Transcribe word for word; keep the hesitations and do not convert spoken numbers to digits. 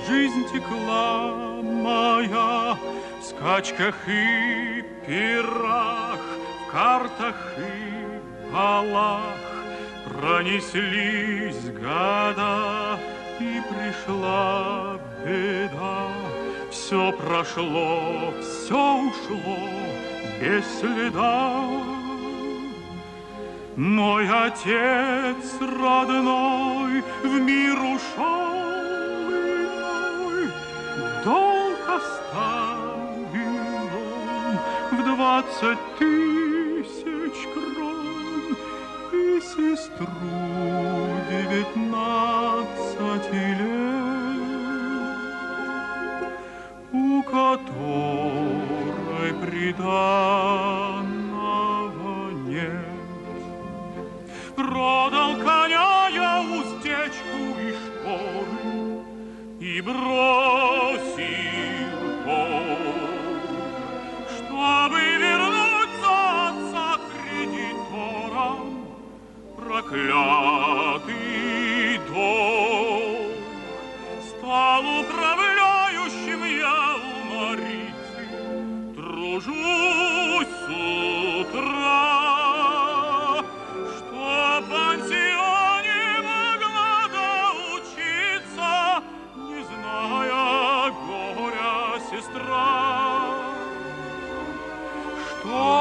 жизнь текла моя в скачках и пирах, в картах и балах. Пронеслись года, и пришла беда. Все прошло, все ушло без следа. Мой отец родной в мир ушел иной, долг оставил он в двадцать тысяч крон и сестру девятнадцати лет, у которой приданого нет. Продал коня я, уздечку и шпоры и бросил полк, чтобы вернуть за отца кредиторам проклятый долг. Стал управляющим я у Марицы, тружусь с утра, в пансионе могла доучиться, не зная горя сестра. Что